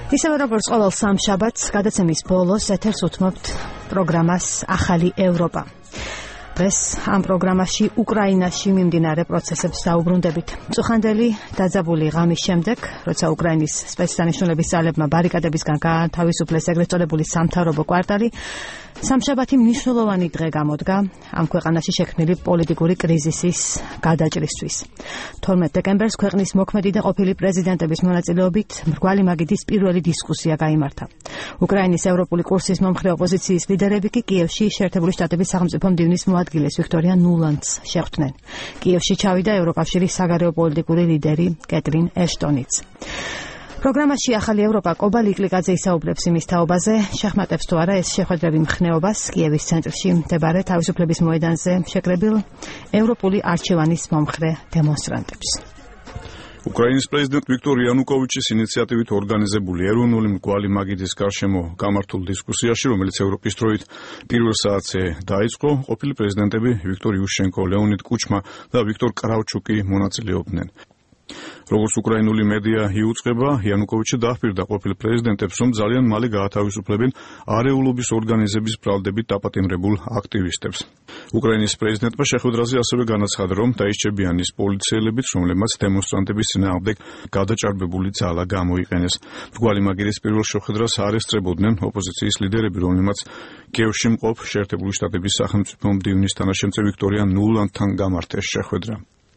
ისევე როგორც ყოველ სამშაბათს გადაცემის ბოლოს ეთერს უთმობთ პროგრამას ახალი ევროპა. დღეს ამ პროგრამაში უკრაინაში მიმდინარე პროცესებს დაუბრუნდებით. წუხანდელი დაძაბული ღამის შემდეგ, როცა უკრაინის სპეცდანიშნულების ძალებმა ბარიკადებისგან გაათავისუფლეს ეგრეთ წოდებული სამთავრობო კვარტალი, სამშაბათი მნიშვნელოვანი დღე გამოდგა ამ ქვეყანაში შექმნილი პოლიტიკური კრიზისის გადაჭრისთვის. 12 დეკემბერს ქვეყნის მოქმედი და ყოფილი პრეზიდენტების მონაწილეობით მრგვალი მაგიდის პირველი დისკუსია გაიმართა. უკრაინის ევროპული კურსის მომხრე ოპოზიციის ლიდერები კი კიევში შეერთებული შტატების სახელმწიფო მდივნის მოადგილეს ვიქტორია ნულანდს შეხვდნენ. კიევში ჩავიდა ევროკავშირის საგარეო პოლიტიკური ლიდერი კეტრინ ეშტონიც. პროგრამაში ახალი ევროპა კობა ლიკლიკაძე ისაუბრებს იმის თაობაზე, შეხმატებს თუ არა ეს შეხვედრები მხნეობას კიევის ცენტრში მდებარე თავისუფლების მოედანზე შეკრებილ ევროპული არჩევანის მომხრე დემონსტრანტებს. უკრაინის პრეზიდენტ ვიქტორ იანუკოვიჩის ინიციატივით ორგანიზებული ეროვნული მრგვალი მაგიდის გარშემო გამართულ დისკუსიაში, რომელიც ევროპის დროით პირველ საათზე დაიწყო, ყოფილი პრეზიდენტები ვიქტორ იუშენკო, ლეონიდ კუჩმა და ვიქტორ კრავჩუკი მონაწილეობდნენ. როგორც უკრაინული მედია იუწყება, იანუკოვიჩი დაჰპირდა ყოფილ პრეზიდენტებს, რომ ძალიან მალე გაათავისუფლებენ არეულობის ორგანიზების ბრალდებით დაპატიმრებულ აქტივისტებს. უკრაინის პრეზიდენტმა შეხვედრაზე ასევე განაცხადა, რომ დაისჭებიან ის პოლიციელებიც, რომლებმაც დემონსტრანტების წინააღმდეგ გადაჭარბებული ძალა გამოიყენეს. მრგვალი მაგიდის პირველ შეხვედრას არ ესწრებოდნენ ოპოზიციის ლიდერები, რომლებმაც კიევში მყოფ შეერთებული შტატების სახელმწიფო მდივნის თანაშემწე ვიქტორია ნულანდთან გამართეს შეხვედრა.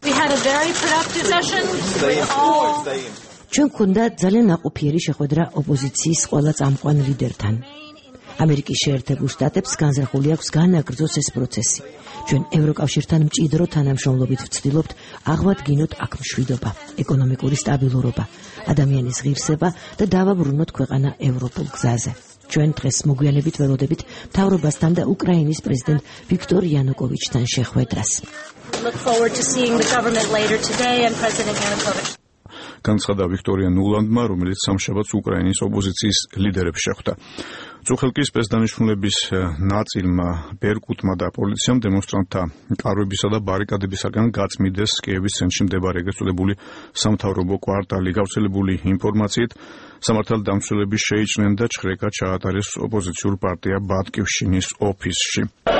ჩვენ გვქონდა ძალიან ნაყოფიერი შეხვედრა ოპოზიციის ყველა წამყვან ლიდერთან. ამერიკის შეერთებულ შტატებს განზრახული აქვს განაგრძოს ეს პროცესი. ჩვენ ევროკავშირთან მჭიდრო თანამშრომლობით ვცდილობთ აღვადგინოთ აქ მშვიდობა, ეკონომიკური სტაბილურობა, ადამიანის ღირსება და დავაბრუნოთ ქვეყანა ევროპულ გზაზე. ჩვენ დღეს მოგვიანებით ველოდებით მთავრობასთან და უკრაინის პრეზიდენტ ვიქტორ იანუკოვიჩთან შეხვედრას. Look forward to seeing the government later today and President Yanukovych. განცხადა ვიქტორია ნულანდმა, რომელიც სამშაბათს უკრაინის ოპოზიციის ლიდერებს შეხვდა. წუხელკის სპეცდანიშნულების ნაწილმა, ბერკუტმა და პოლიციამ დემონსტრანტთა კარვებისა და ბარიკადებისაგან გაწმიდეს კიევის ცენტრში მდებარე ეგრეთ წოდებული სამთავრობო კვარტალი. გავრცელებული ინფორმაციით, სამართალდამცველები შეიჭრნენ და ჩხრეკა ჩაატარეს ოპოზიციურ პარტია ბატკივშინის ოფისში.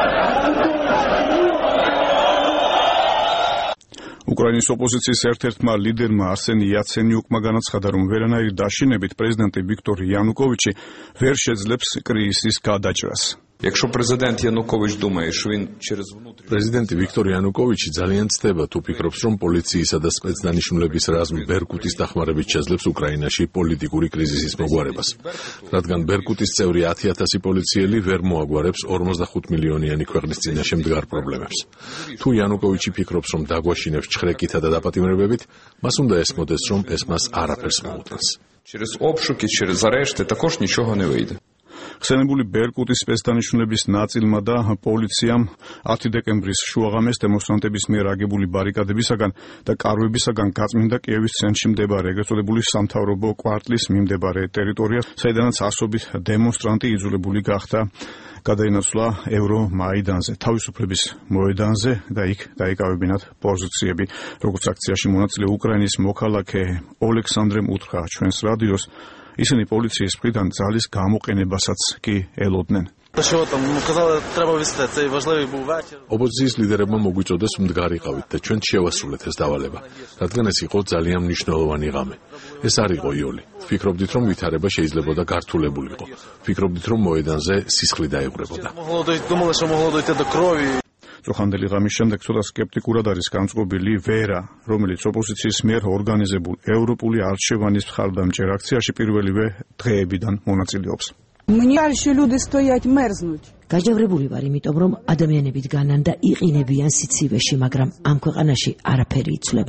უკრაინის ოპოზიციის ერთ-ერთმა ლიდერმა არსენი იაცენიუკმა განაცხადა, რომ ვერანაირი დაშინებით პრეზიდენტი ვიქტორ იანუკოვიჩი ვერ შეძლებს კრიზისის გადაჭრას. პრეზიდენტი ვიქტორ იანუკოვიჩი ძალიან ცდება თუ ფიქრობს, რომ პოლიციისა და სპეცდანიშნულების რაზმი ბერკუტის დახმარებით შეძლებს უკრაინაში პოლიტიკური კრიზისის მოგვარებას. რადგან ბერკუტის წევრი 10,000 პოლიციელი ვერ მოაგვარებს 45 მილიონიანი ქვეყნის წინაშე მდგარ პრობლემებს. თუ იანუკოვიჩი ფიქრობს, რომ დაგვაშინებს ჩხრეკითა და დაპატიმრებებით, მას უნდა ესმოდეს, რომ ეს მას არაფერს მოუტანს. ხსენებული ბერკუტის სპეცდანიშნულების ნაწილმა და პოლიციამ 10 დეკემბრის შუაღამეს დემონსტრანტების მიერ აგებული ბარიკადებისაგან და კარვებისაგან გაწმინდა კიევის ცენტრში მდებარე ეგრეთ წოდებული სამთავრობო კვარტლის მიმდებარე ტერიტორიას, საიდანაც ასობით დემონსტრანტი იძულებული გახდა გადაინაცვლა ევრომაიდანზე, თავისუფლების მოედანზე და იქ დაიკავებინათ პოზიციები. როგორც აქციაში მონაწილე უკრაინის მოქალაქე ოლექსანდრემ უთხრა ჩვენს რადიოს, ისინი პოლიციის მხრიდან ძალის გამოყენებასაც კი ელოდნენ. ოპოზიციის ლიდერებმა მოგვიწოდეს მდგარიყავით და ჩვენ შევასრულეთ ეს დავალება, რადგან ეს იყო ძალიან მნიშვნელოვანი ღამე. ეს არ იყო იოლი. ვფიქრობდით, რომ ვითარება შეიძლებოდა გართულებულიყო. ვფიქრობდით, რომ მოედანზე სისხლი დაეღვრებოდა. წუხანდელი ღამის შემდეგ ცოტა სკეპტიკურად არის განწყობილი ვერა, რომელიც ოპოზიციის მიერ ორგანიზებულ ევროპული არჩევანის მხარდამჭერ აქციაში პირველივე დღეებიდან მონაწილეობს. გაჯავრებული ვარ იმიტომ, რომ ადამიანები დგანან და იყინებიან სიცივეში, მაგრამ ამ ქვეყანაში არაფერი იცვლება.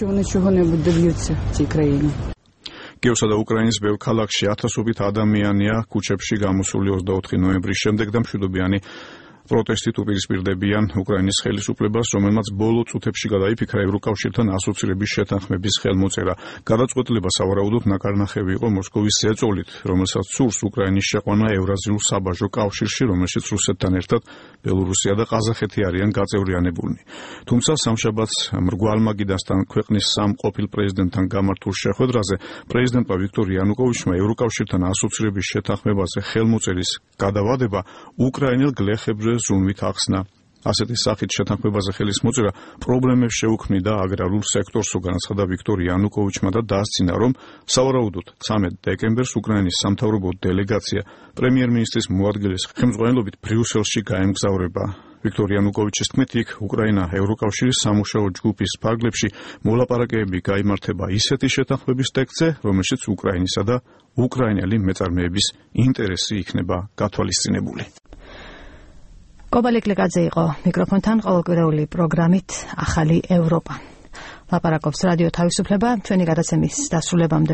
კიევსა და უკრაინის ბევრ ქალაქში ათასობით ადამიანია ქუჩებში გამოსული 24 ნოემბრის შემდეგ და მშვიდობიანი პროტესტით უპირისპირდებიან უკრაინის ხელისუფლებას, რომელმაც ბოლო წუთებში გადაიფიქრა ევროკავშირთან ასოცირების შეთანხმების ხელმოწერა. გადაწყვეტილება სავარაუდოდ ნაკარნახევი იყო მოსკოვის ზეწოლით, რომელსაც სურს უკრაინის შეყვანა ევრაზიულ საბაჟო კავშირში, რომელშიც რუსეთთან ერთად ბელორუსია და ყაზახეთი არიან გაწევრიანებულნი. თუმცა სამშაბათს მრგვალმაგიდასთან ქვეყნის სამ ყოფილ პრეზიდენტთან გამართულ შეხვედრაზე პრეზიდენტმა ვიქტორ იანუკოვიჩმა ევროკავშირთან ასოცირების შეთანხმებაზე ხელმოწერის გადავადება უკრაინელ გლეხებზე ზრუნვით ახსნა. ასეთი სახით შეთანხმებაზე ხელის მოწერა პრობლემებს შეუქმნიდა აგრარულ სექტორს, განაცხადა ვიქტორ იანუკოვიჩმა და დაასწინა, რომ სავარაუდოდ 13 დეკემბერს უკრაინის სამთავრობო დელეგაცია პრემიერ-მინისტრის მოადგილის ხელმძღვანელობით ბრიუსელში გაემგზავრება. ვიქტორ იანუკოვიჩის თქმით, იქ უკრაინა ევროკავშირის სამუშაო ჯგუფის ფარგლებში მოლაპარაკებები გაიმართება ისეთი შეთანხმების ტექსტზე, რომელშიც უკრაინისა და უკრაინელი მეწარმეების ინტერესი იქნება გათვალისწინებული. კობალეკლეკაძე იყო მიკროფონთან ყოველკვირეული პროგრამით ახალი ევროპა. ლაპარაკობს რადიო თავისუფლება ჩვენი გადაცემის დასრულებამდე